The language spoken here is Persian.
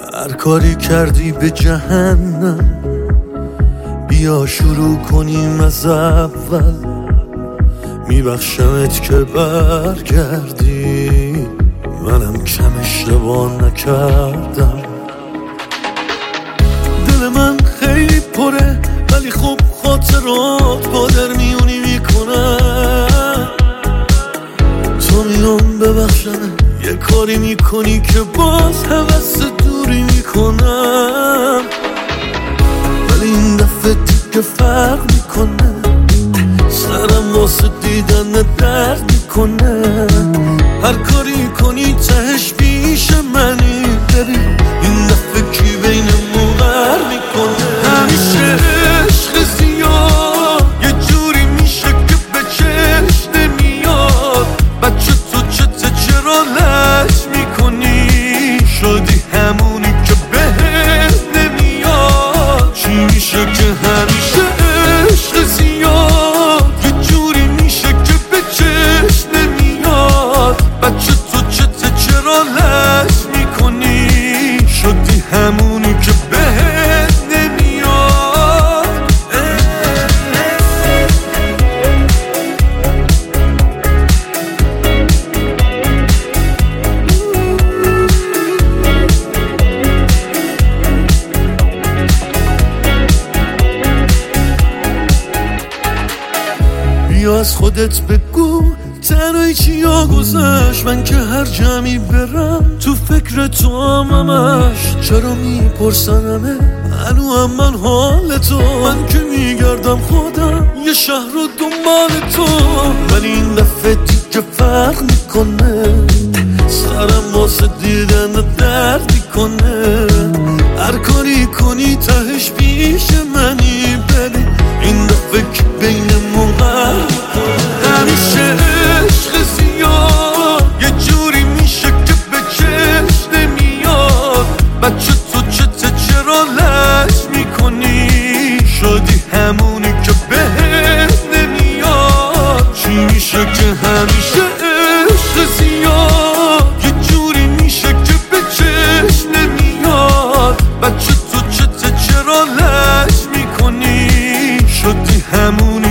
هر کاری کردی به جهنم، بیا شروع کنیم از اول. میبخشمت که برگردی، منم کم اشتباه نکردم. دل من خیلی پره ولی خب خاطرات با در میونی میکنن. تو میام ببخشمه یه کاری میکنی که باز حوث دوری میکنم، ولی این دفعه دیگه فرق میکنه. سرم واسه دیدن درد میکنه. هر کاری کنی تهش پیش منی. ببین این دفعه کی بینمون غر میکنه. همیشه عشق زیاد یه جوری میشه که به چشم نمیاد. بچه تو چته چرا لش میکنی؟ شدی همونی که بهت نمیاد. چی میشه که همیشه عشق زیاد یه جوری میشه که به چشم نمیاد. بچه تو چته چرا لش میکنی؟ شدی همونی که بهت نمیاد. بیا از خودت بگو تنهایی چیا گذشت. من که هر جمعی برم تو فکر تو همش. چرا میپرسنمه هنوز من حال تو؟ من که میگردم خودم یه شهر رو دنبال تو، ولی این دفعه دیگه فرق میکنه. سرم واسه دیدن درد میکنه. هر کاری کنی تهش پیش منی. ببین این دفعه که بینمون غر میکنه. همیشه عشق زیاد یه جوری میشه که به چشم نمیاد. بچه تو چته چرا لش میکنی؟ شدی همونی که بهت نمیاد. چی میشه که همیشه عشق زیاد یه جوری میشه که به چشم نمیاد. بچه تو چته چرا لش میکنی؟ شدی همونی